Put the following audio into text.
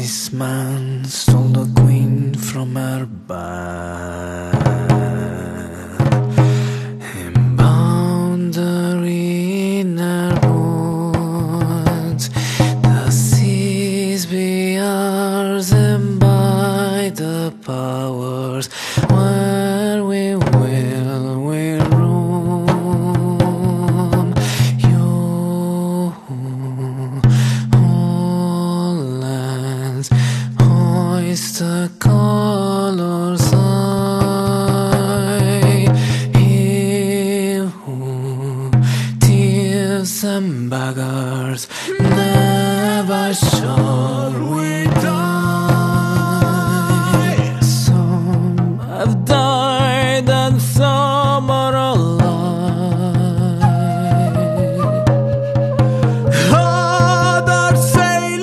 This man stole the queen from her bed and bound her in her wounds. The seas be ours, and by the powers where we will we roam. You all lands hoist the colors high. He who thieves and beggars never show